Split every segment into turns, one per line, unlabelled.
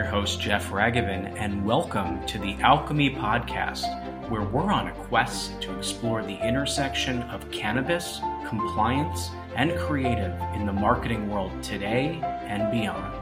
your host, Jeff Raghavan, and welcome to the Alchemy Podcast, where we're on a quest to explore the intersection of cannabis, compliance, and creative in the marketing world today and beyond.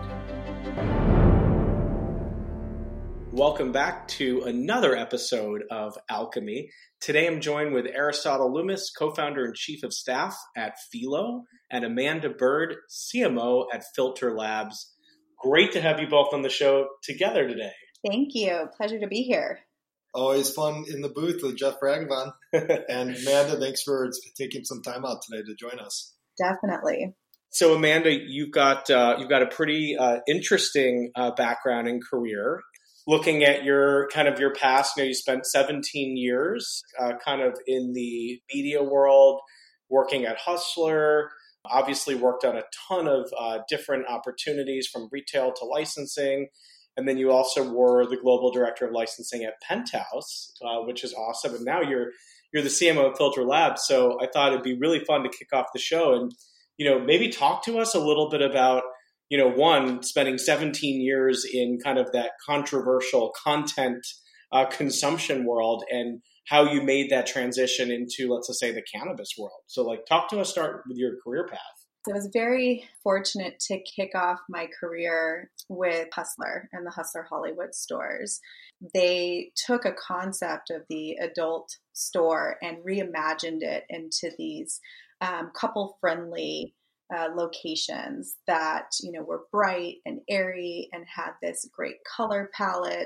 Welcome back to another episode of Alchemy. Today I'm joined with Aristotle Loomis, co-founder and chief of staff at Phelo, and Amanda Bird, CMO at Filter Labs. Great to have you both on the show together today.
Thank you. Pleasure to be here.
Always fun in the booth with Jeff Raghavan. And Amanda, thanks for taking some time out today to join us.
Definitely.
So Amanda, you've got a pretty interesting background and career. Looking at your past, you spent 17 years kind of in the media world, working at Hustler. Obviously worked on a ton of different opportunities from retail to licensing. And then you also were the global director of licensing at Penthouse, which is awesome. And now you're the CMO of Filter Labs. So I thought it'd be really fun to kick off the show and, maybe talk to us a little bit about, one, spending 17 years in kind of that controversial content consumption world and how you made that transition into, let's just say, the cannabis world. So talk to us, start with your career path.
I was very fortunate to kick off my career with Hustler and the Hustler Hollywood stores. They took a concept of the adult store and reimagined it into these couple-friendly locations that, were bright and airy and had this great color palette.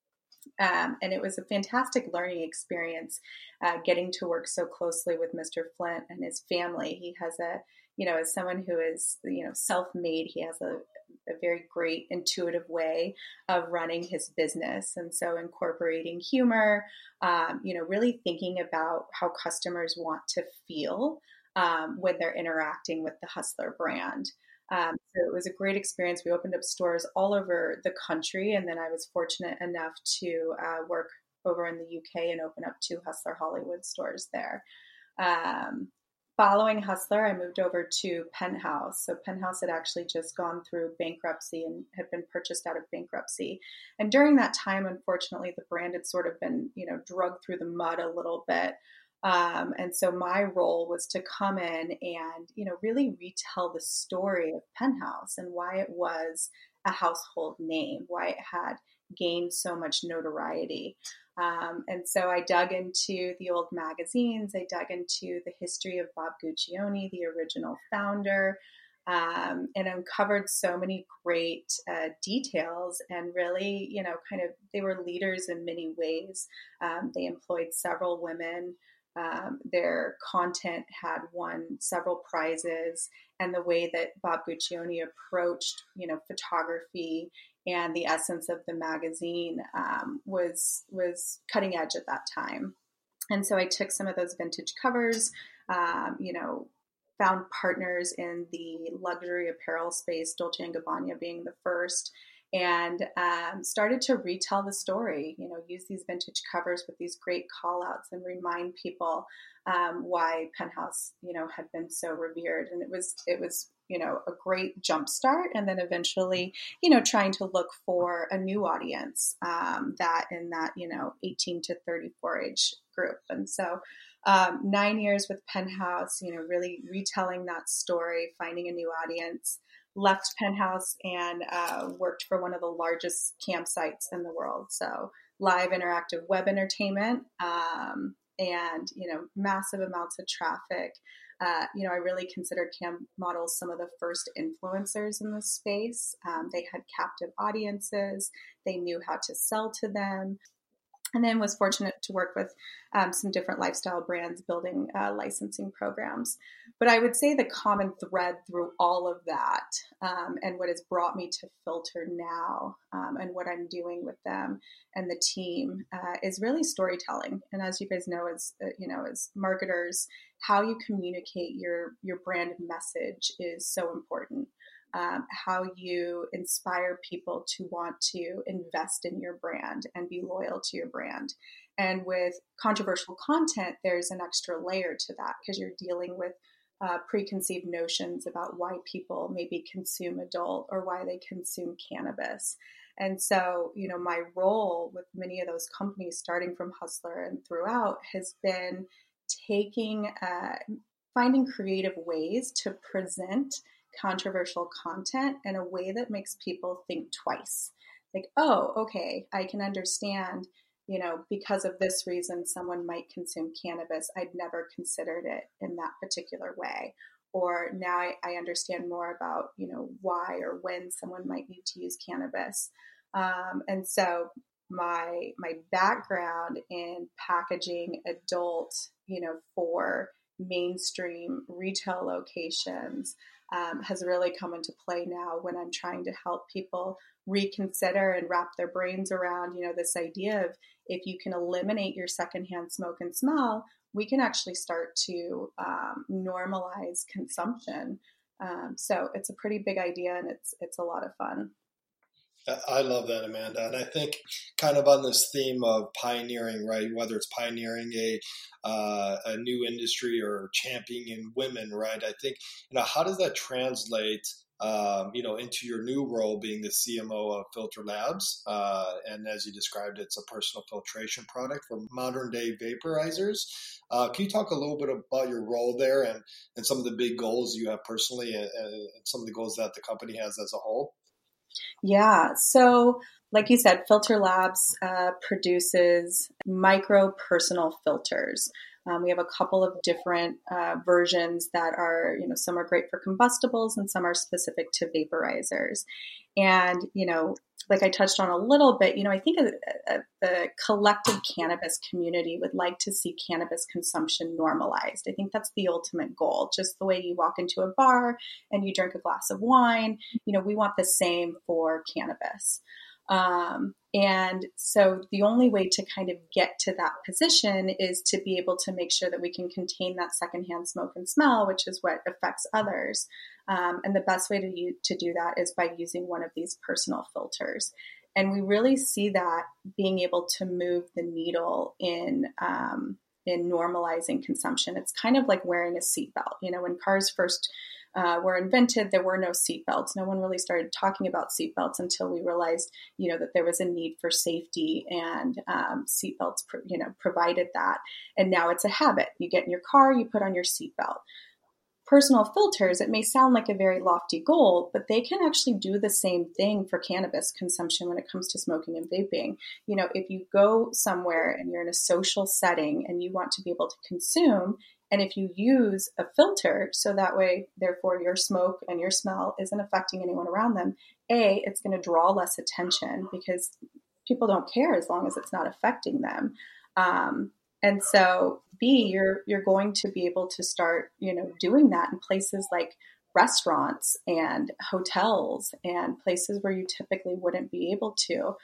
And it was a fantastic learning experience getting to work so closely with Mr. Flint and his family. He has as someone who is, self-made, he has a very great intuitive way of running his business. And so incorporating humor, really thinking about how customers want to feel when they're interacting with the Hustler brand. So it was a great experience. We opened up stores all over the country. And then I was fortunate enough to work over in the UK and open up 2 Hustler Hollywood stores there. Following Hustler, I moved over to Penthouse. So Penthouse had actually just gone through bankruptcy and had been purchased out of bankruptcy. And during that time, unfortunately, the brand had sort of been, drugged through the mud a little bit. And so my role was to come in and, really retell the story of Penthouse and why it was a household name, why it had gained so much notoriety. And so I dug into the old magazines. I dug into the history of Bob Guccione, the original founder, and uncovered so many great details and really, they were leaders in many ways. They employed several women. Their content had won several prizes, and the way that Bob Guccione approached, photography and the essence of the magazine was cutting edge at that time. And so I took some of those vintage covers, found partners in the luxury apparel space, Dolce & Gabbana being the first, and started to retell the story, use these vintage covers with these great call outs and remind people why Penthouse, had been so revered. And it was, a great jumpstart. And then eventually, trying to look for a new audience that in that, 18 to 34 age group. And so 9 years with Penthouse, really retelling that story, finding a new audience. Left Penthouse and worked for one of the largest campsites in the world. So live interactive web entertainment and, massive amounts of traffic. I really consider Camp Models some of the first influencers in this space. They had captive audiences. They knew how to sell to them. And then was fortunate to work with some different lifestyle brands building licensing programs. But I would say the common thread through all of that and what has brought me to Filter now and what I'm doing with them and the team is really storytelling. And as you guys know, as marketers, how you communicate your brand message is so important. How you inspire people to want to invest in your brand and be loyal to your brand. And with controversial content, there's an extra layer to that because you're dealing with preconceived notions about why people maybe consume adult or why they consume cannabis. And so, my role with many of those companies, starting from Hustler and throughout, has been finding creative ways to present controversial content in a way that makes people think twice. Like, oh, okay, I can understand, because of this reason, someone might consume cannabis. I'd never considered it in that particular way. Or now I understand more about, why or when someone might need to use cannabis. And so my background in packaging adult, for mainstream retail locations has really come into play now when I'm trying to help people reconsider and wrap their brains around, this idea of if you can eliminate your secondhand smoke and smell, we can actually start to normalize consumption. So it's a pretty big idea, and it's a lot of fun.
I love that, Amanda. And I think kind of on this theme of pioneering, right? Whether it's pioneering a new industry or championing women, right? I think, how does that translate, into your new role being the CMO of Filter Labs? And as you described, it's a personal filtration product for modern day vaporizers. Can you talk a little bit about your role there and some of the big goals you have personally and some of the goals that the company has as a whole?
Yeah. So like you said, Filter Labs produces micro personal filters. We have a couple of different versions that are, some are great for combustibles and some are specific to vaporizers. And, like I touched on a little bit, I think the collective cannabis community would like to see cannabis consumption normalized. I think that's the ultimate goal. Just the way you walk into a bar and you drink a glass of wine, we want the same for cannabis. And so the only way to kind of get to that position is to be able to make sure that we can contain that secondhand smoke and smell, which is what affects others. And the best way to do that is by using one of these personal filters. And we really see that being able to move the needle in normalizing consumption. It's kind of like wearing a seatbelt. When cars first were invented, there were no seatbelts. No one really started talking about seatbelts until we realized, that there was a need for safety, and seatbelts, provided that. And now it's a habit. You get in your car, you put on your seatbelt. Personal filters, it may sound like a very lofty goal, but they can actually do the same thing for cannabis consumption when it comes to smoking and vaping. If you go somewhere and you're in a social setting and you want to be able to consume, and if you use a filter, so that way, therefore, your smoke and your smell isn't affecting anyone around them, A, it's going to draw less attention because people don't care as long as it's not affecting them. And so B, you're going to be able to start, doing that in places like restaurants and hotels and places where you typically wouldn't be able to.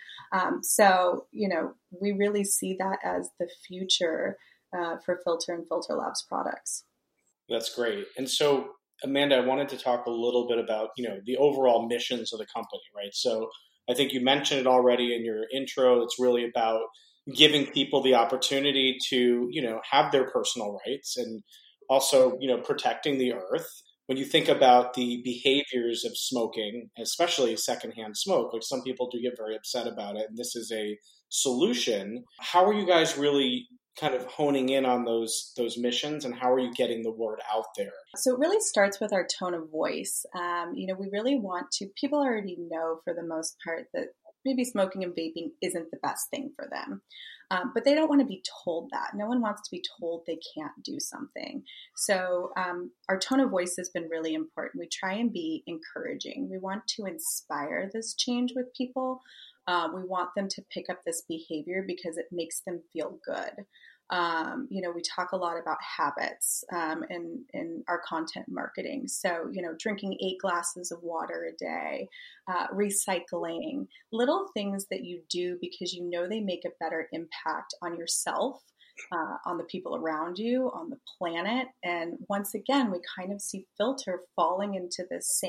So, we really see that as the future for Filter and Filter Labs products.
That's great. And so, Amanda, I wanted to talk a little bit about, the overall missions of the company, right? So I think you mentioned it already in your intro. It's really about giving people the opportunity to, have their personal rights and also, protecting the earth. When you think about the behaviors of smoking, especially secondhand smoke, like some people do get very upset about it, and this is a solution. How are you guys really kind of honing in on those missions, and how are you getting the word out there?
So it really starts with our tone of voice. We really want to, people already know for the most part that maybe smoking and vaping isn't the best thing for them. But they don't want to be told that. No one wants to be told they can't do something. So our tone of voice has been really important. We try and be encouraging. We want to inspire this change with people. We want them to pick up this behavior because it makes them feel good. We talk a lot about habits in our content marketing. So, drinking 8 glasses of water a day, recycling, little things that you do because they make a better impact on yourself, on the people around you, on the planet. And once again, we kind of see Filter falling into this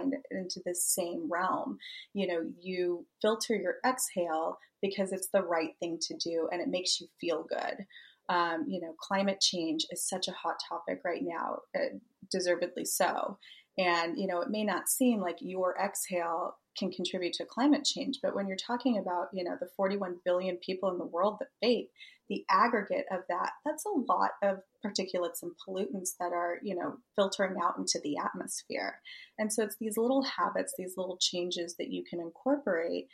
same realm. You filter your exhale because it's the right thing to do and it makes you feel good. Climate change is such a hot topic right now. deservedly so. And, it may not seem like your exhale can contribute to climate change, but when you're talking about, the 41 billion people in the world that vape, the aggregate of that, that's a lot of particulates and pollutants that are, filtering out into the atmosphere. And so it's these little habits, these little changes that you can incorporate,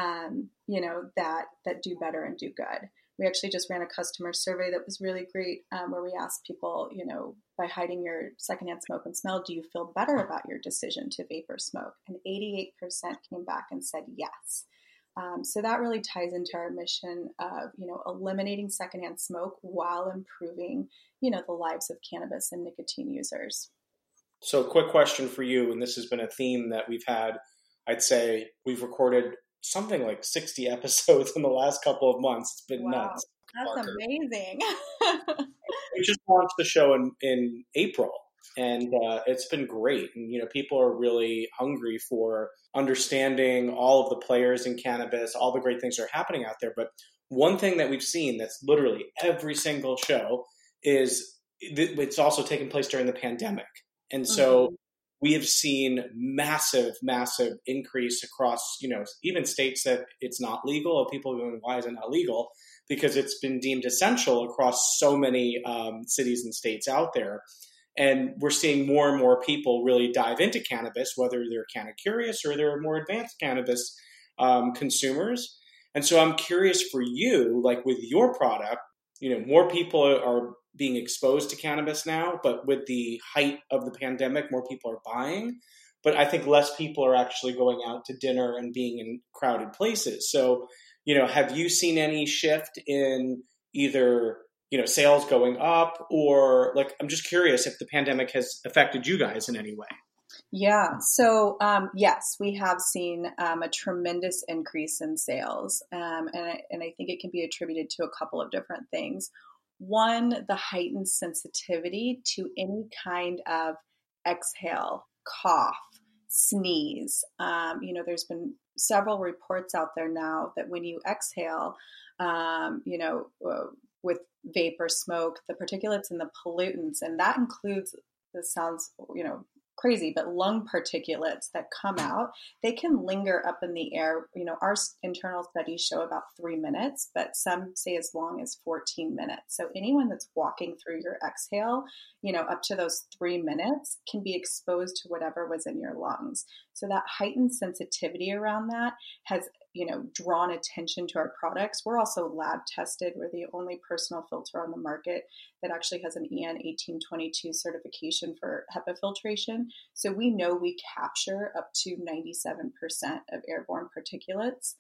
that do better and do good. We actually just ran a customer survey that was really great, where we asked people, by hiding your secondhand smoke and smell, do you feel better about your decision to vape or smoke? And 88% came back and said yes. So that really ties into our mission of, eliminating secondhand smoke while improving, the lives of cannabis and nicotine users.
So quick question for you, and this has been a theme that we've had. I'd say we've recorded something like 60 episodes in the last couple of months. It's been nuts.
That's amazing.
We just launched the show in April, and it's been great. And, people are really hungry for understanding all of the players in cannabis, all the great things that are happening out there. But one thing that we've seen that's literally every single show is it's also taking place during the pandemic. And so we have seen massive, massive increase across, even states that it's not legal. People are going, why is it not legal? Because it's been deemed essential across so many cities and states out there. And we're seeing more and more people really dive into cannabis, whether they're kind of curious or they're more advanced cannabis consumers. And so I'm curious for you, like with your product, more people are being exposed to cannabis now, but with the height of the pandemic, more people are buying. But I think less people are actually going out to dinner and being in crowded places. So, have you seen any shift in either, sales going up, or I'm just curious if the pandemic has affected you guys in any way?
Yeah. So, yes, we have seen a tremendous increase in sales. And I think it can be attributed to a couple of different things. One, the heightened sensitivity to any kind of exhale, cough, sneeze. There's been several reports out there now that when you exhale, with vape or smoke, the particulates and the pollutants, and that includes, this sounds, crazy, but lung particulates that come out, they can linger up in the air. Our internal studies show about 3 minutes, but some say as long as 14 minutes. So anyone that's walking through your exhale, up to those 3 minutes can be exposed to whatever was in your lungs. So that heightened sensitivity around that has, drawn attention to our products. We're also lab tested. We're the only personal filter on the market that actually has an EN 1822 certification for HEPA filtration. So we know we capture up to 97% of airborne particulates.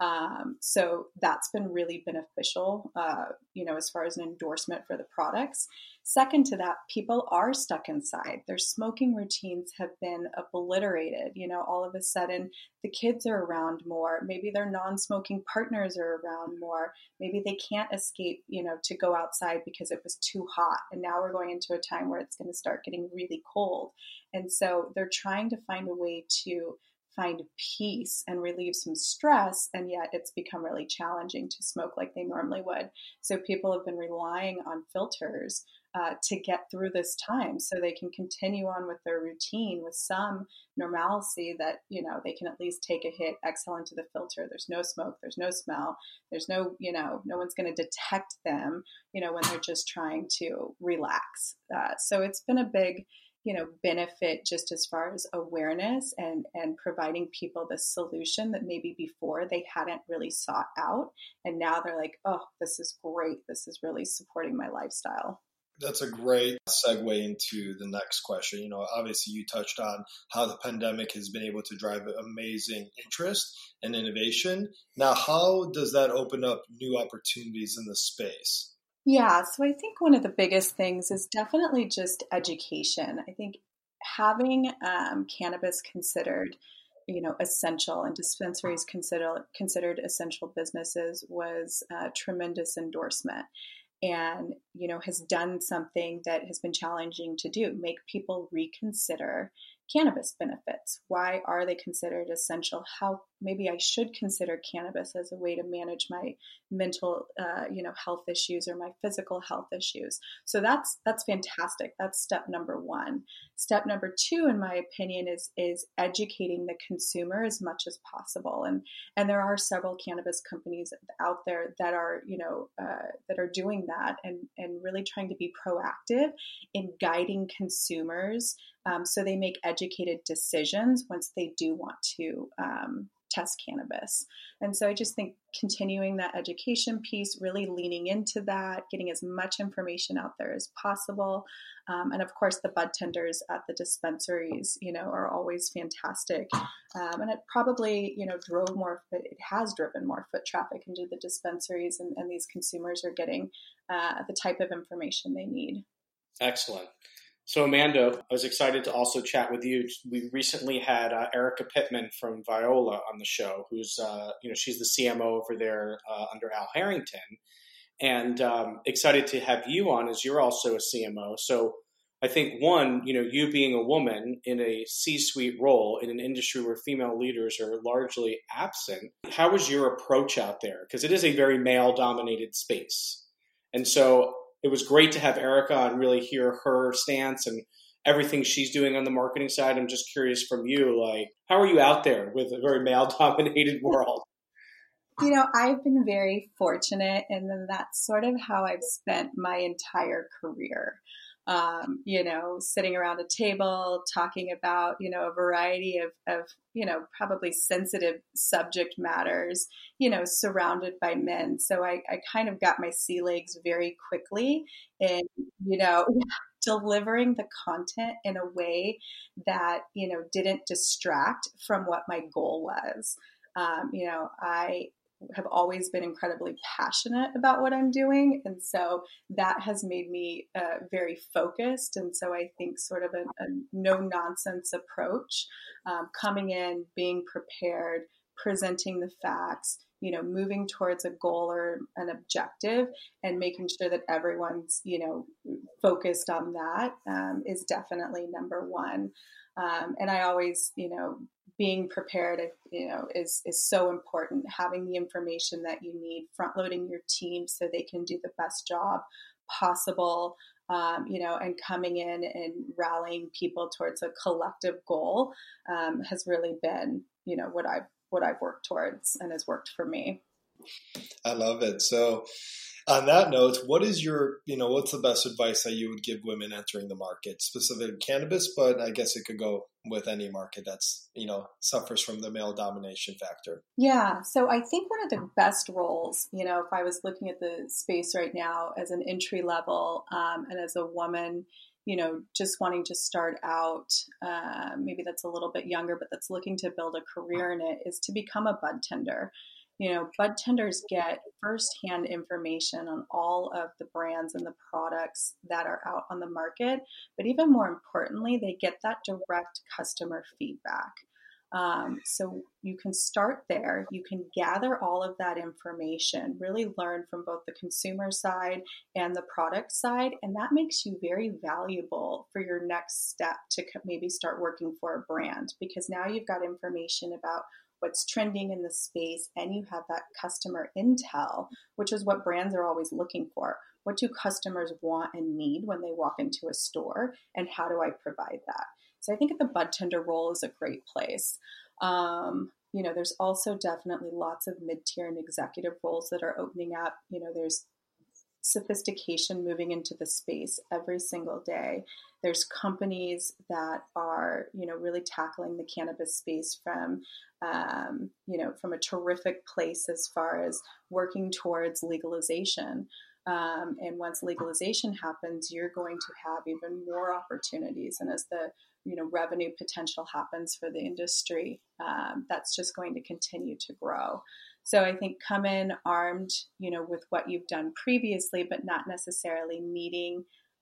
So that's been really beneficial, as far as an endorsement for the products. Second to that, people are stuck inside. Their smoking routines have been obliterated. All of a sudden the kids are around more. Maybe their non-smoking partners are around more. Maybe they can't escape, to go outside because it was too hot. And now we're going into a time where it's going to start getting really cold. And so they're trying to find a way to find peace and relieve some stress, and yet it's become really challenging to smoke like they normally would. So people have been relying on filters to get through this time so they can continue on with their routine with some normalcy that, they can at least take a hit, exhale into the filter. There's no smoke, there's no smell, there's no, no one's going to detect them, when they're just trying to relax. So it's been a big benefit just as far as awareness and providing people the solution that maybe before they hadn't really sought out. And now they're like, oh, this is great. This is really supporting my lifestyle.
That's a great segue into the next question. Obviously you touched on how the pandemic has been able to drive amazing interest and innovation. Now, how does that open up new opportunities in the space?
Yeah, so I think one of the biggest things is definitely just education. I think having cannabis considered, essential and dispensaries considered essential businesses was a tremendous endorsement, and has done something that has been challenging to do: make people reconsider cannabis benefits. Why are they considered essential? How maybe I should consider cannabis as a way to manage my mental, health issues or my physical health issues. So that's fantastic. That's step number one. Step number two, in my opinion, is educating the consumer as much as possible. And there are several cannabis companies out there that are, that are doing that and really trying to be proactive in guiding consumers so they make educated decisions once they do want to test cannabis. And so I just think continuing that education piece, really leaning into that, getting as much information out there as possible. And of course, the bud tenders at the dispensaries, are always fantastic. And it probably, it has driven more foot traffic into the dispensaries, and these consumers are getting the type of information they need.
Excellent. So Amanda, I was excited to also chat with you. We recently had Erica Pittman from Viola on the show, who's, she's the CMO over there under Al Harrington, and excited to have you on as you're also a CMO. So I think one, you being a woman in a C-suite role in an industry where female leaders are largely absent, how was your approach out there? Because it is a very male-dominated space. And so it was great to have Erica and really hear her stance and everything she's doing on the marketing side. I'm just curious from you, how are you out there with a very male-dominated world?
I've been very fortunate, and then that's sort of how I've spent my entire career. Sitting around a table, talking about, a variety of probably sensitive subject matters, surrounded by men. So I kind of got my sea legs very quickly in, delivering the content in a way that, didn't distract from what my goal was. I have always been incredibly passionate about what I'm doing. And so that has made me very focused. And so I think sort of a no nonsense approach, coming in, being prepared, presenting the facts, moving towards a goal or an objective, and making sure that everyone's, focused on that is definitely number one. And I always, being prepared, is so important. Having the information that you need, front loading your team so they can do the best job possible, and coming in and rallying people towards a collective goal has really been, what I've worked towards and has worked for me.
I love it. So on that note, what's the best advice that you would give women entering the market, specifically cannabis, but I guess it could go with any market that's, suffers from the male domination factor?
Yeah. So I think one of the best roles, if I was looking at the space right now as an entry level and as a woman, just wanting to start out, maybe that's a little bit younger, but that's looking to build a career in it, is to become a bud tender. Bud tenders get firsthand information on all of the brands and the products that are out on the market. But even more importantly, they get that direct customer feedback. So you can start there. You can gather all of that information, really learn from both the consumer side and the product side. And that makes you very valuable for your next step to maybe start working for a brand, because now you've got information about what's trending in the space, and you have that customer intel, which is what brands are always looking for. What do customers want and need when they walk into a store, and how do I provide that? So I think the bud tender role is a great place. There's also definitely lots of mid-tier and executive roles that are opening up. There's sophistication moving into the space every single day. There's companies that are, really tackling the cannabis space from a terrific place as far as working towards legalization. And once legalization happens, you're going to have even more opportunities. And as the revenue potential happens for the industry, that's just going to continue to grow. So I think come in armed, with what you've done previously, but not necessarily needing,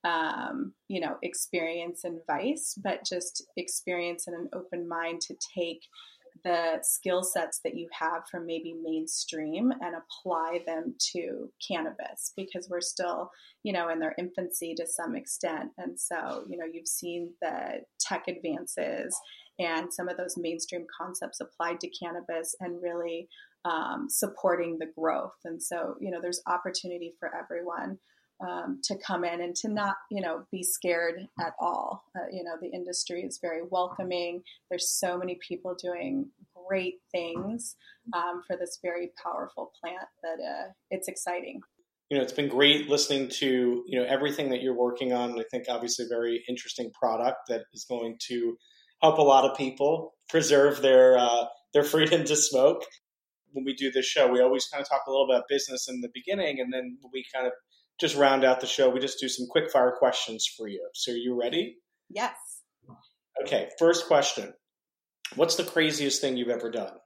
experience and vice, but just experience and an open mind to take the skill sets that you have from maybe mainstream and apply them to cannabis, because we're still, in their infancy to some extent. And so, you've seen the tech advances and some of those mainstream concepts applied to cannabis and really supporting the growth. And so, there's opportunity for everyone to come in and to not, be scared at all. The industry is very welcoming. There's so many people doing great things for this very powerful plant that it's exciting.
It's been great listening to, everything that you're working on. I think obviously a very interesting product that is going to help a lot of people preserve their freedom to smoke. When we do this show, we always kind of talk a little about business in the beginning, and then we kind of just round out the show. We just do some quick fire questions for you. So are you ready?
Yes.
Okay. First question. What's the craziest thing you've ever done?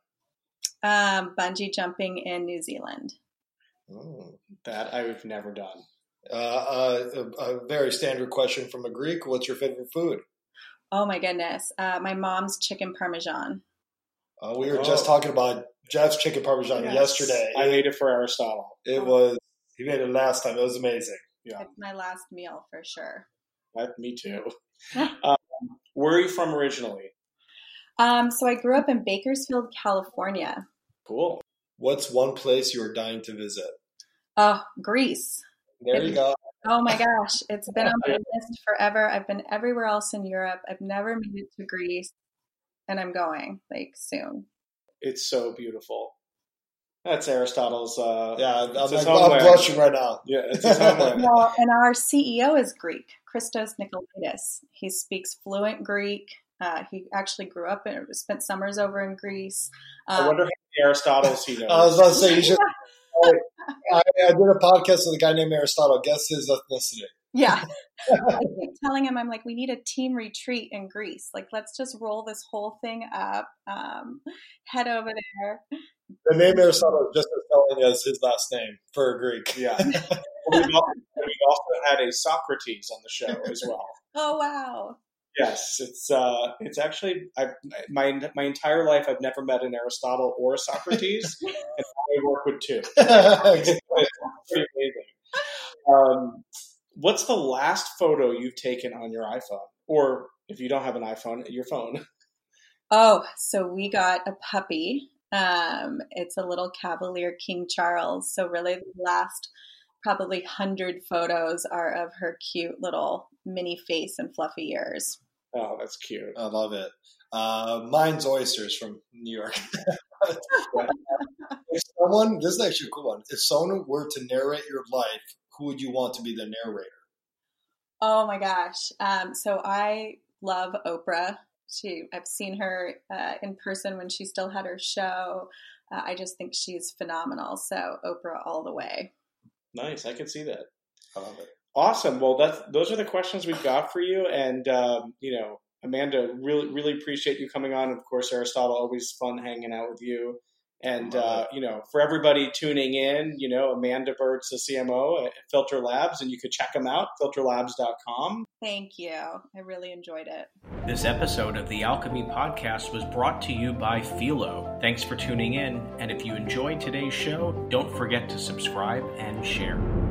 Bungee jumping in New Zealand.
That I've never done.
A very standard question from a Greek. What's your favorite food?
Oh my goodness. My mom's chicken parmesan.
We were just talking about Jeff's chicken parmesan yesterday.
I made it for Aristotle.
He made it last time. It was amazing.
Yeah. It's my last meal for sure.
Me too. Where are you from originally?
So I grew up in Bakersfield, California.
Cool.
What's one place you are dying to visit?
Greece.
There you go.
Oh my gosh. It's been on my list forever. I've been everywhere else in Europe. I've never made it to Greece, and I'm going soon.
It's so beautiful. That's Aristotle's.
I'm blushing right now.
Yeah, it's his homeland.
Well, and our CEO is Greek, Christos Nicolaitis. He speaks fluent Greek. He actually grew up and spent summers over in Greece.
I wonder how many Aristotles he knows.
I was about to say, you should. I did a podcast with a guy named Aristotle. Guess his ethnicity.
Yeah. I keep telling him, I'm like, we need a team retreat in Greece. Like, let's just roll this whole thing up, head over there.
The name Aristotle is just as telling as his last name for a Greek.
Yeah. We've also had a Socrates on the show as well.
Oh, wow.
Yes, it's actually my entire life I've never met an Aristotle or a Socrates, and I work with two. It's pretty amazing. What's the last photo you've taken on your iPhone, or if you don't have an iPhone, your phone?
Oh, so we got a puppy. It's a little Cavalier King Charles. So really, the last probably 100 photos are of her cute little mini face and fluffy ears.
Oh, that's cute.
I love it. Mine's oysters from New York. This is actually a cool one. If someone were to narrate your life, who would you want to be the narrator?
Oh my gosh. So I love Oprah. I've seen her in person when she still had her show. I just think she's phenomenal. So Oprah all the way.
Nice. I can see that.
I love it.
Awesome. Well, those are the questions we've got for you. And, Amanda, really, really appreciate you coming on. Of course, Aristotle, always fun hanging out with you. And, for everybody tuning in, Amanda Bird's the CMO at Filter Labs, and you could check them out, filterlabs.com.
Thank you. I really enjoyed it.
This episode of the Alchemy Podcast was brought to you by Philo. Thanks for tuning in. And if you enjoyed today's show, don't forget to subscribe and share.